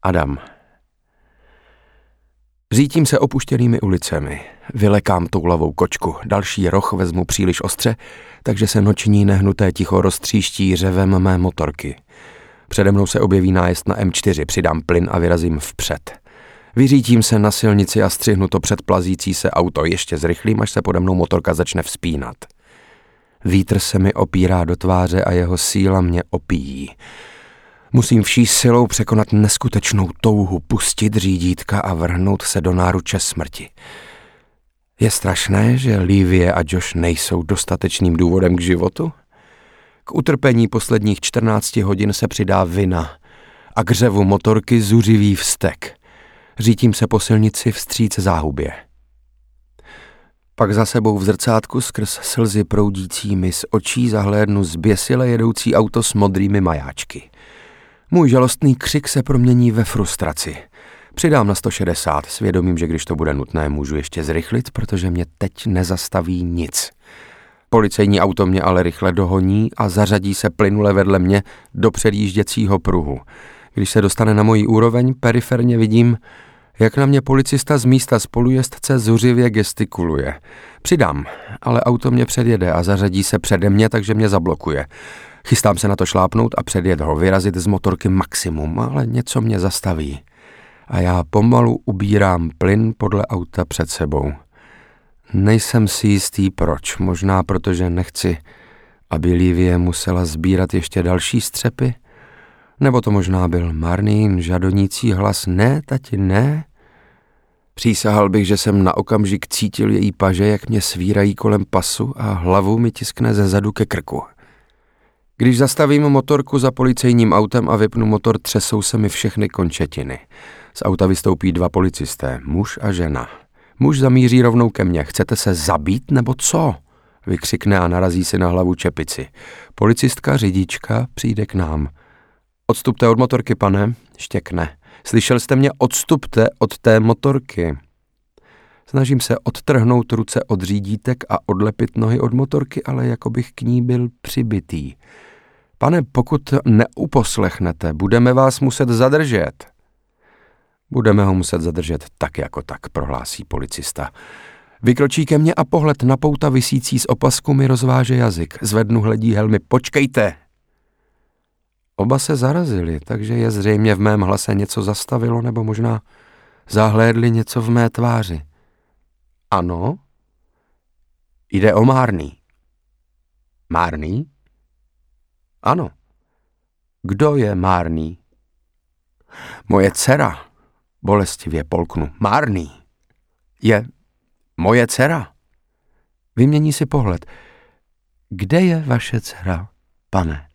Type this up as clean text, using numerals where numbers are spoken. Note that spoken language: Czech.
Adam. Řítím se opuštěnými ulicemi, vylekám toulavou kočku, další roh vezmu příliš ostře, takže se noční nehnuté ticho roztříští řevem mé motorky. Přede mnou se objeví nájezd na M4, přidám plyn a vyrazím vpřed. Vyřítím se na silnici a střihnu to před plazící se auto, ještě zrychlím, až se pode mnou motorka začne vzpínat. Vítr se mi opírá do tváře a jeho síla mě opíjí. Musím vší silou překonat neskutečnou touhu, pustit řídítka a vrhnout se do náruče smrti. Je strašné, že Livie a Josh nejsou dostatečným důvodem k životu? K utrpení posledních 14 hodin se přidá vina a k řevu motorky zuřivý vztek. Řítím se po silnici vstříc záhubě. Pak za sebou v zrcátku skrz slzy proudícími z očí zahlédnu zběsile jedoucí auto s modrými majáčky. Můj žalostný křik se promění ve frustraci. Přidám na 160 s vědomím, že když to bude nutné, můžu ještě zrychlit, protože mě teď nezastaví nic. Policejní auto mě ale rychle dohoní a zařadí se plynule vedle mě do předjížděcího pruhu. Když se dostane na moji úroveň, periferně vidím, jak na mě policista z místa spolujezdce zuřivě gestikuluje. Přidám, ale auto mě předjede a zařadí se přede mě, takže mě zablokuje. Chystám se na to šlápnout a předjet ho, vyrazit z motorky maximum, ale něco mě zastaví. A já pomalu ubírám plyn podle auta před sebou. Nejsem si jistý proč, možná protože nechci, aby Livie musela sbírat ještě další střepy, nebo to možná byl marný, žadonící hlas ne, tati, ne. Přísahal bych, že jsem na okamžik cítil její paže, jak mě svírají kolem pasu a hlavu mi tiskne ze zadu ke krku. Když zastavím motorku za policejním autem a vypnu motor, třesou se mi všechny končetiny. Z auta vystoupí 2 policisté, muž a žena. Muž zamíří rovnou ke mně. Chcete se zabít nebo co? Vykřikne a narazí si na hlavu čepici. Policistka, řidička, přijde k nám. Odstupte od motorky, pane, štěkne. Slyšel jste mě, odstupte od té motorky. Snažím se odtrhnout ruce od řídítek a odlepit nohy od motorky, ale jako bych k ní byl přibitý. Pane, pokud neuposlechnete, budeme vás muset zadržet. Budeme ho muset zadržet tak jako tak, prohlásí policista. Vykročí ke mně a pohled na pouta visící z opasku mi rozváže jazyk. Zvednu hledí helmy. Počkejte! Oba se zarazili, takže je zřejmě v mém hlase něco zastavilo, nebo možná zahlédli něco v mé tváři. Ano? Jde o Marnie. Marnie? Ano. Kdo je Marnie? Moje dcera. Bolestivě polknu. Marnie. Je moje dcera. Vymění si pohled. Kde je vaše dcera, pane?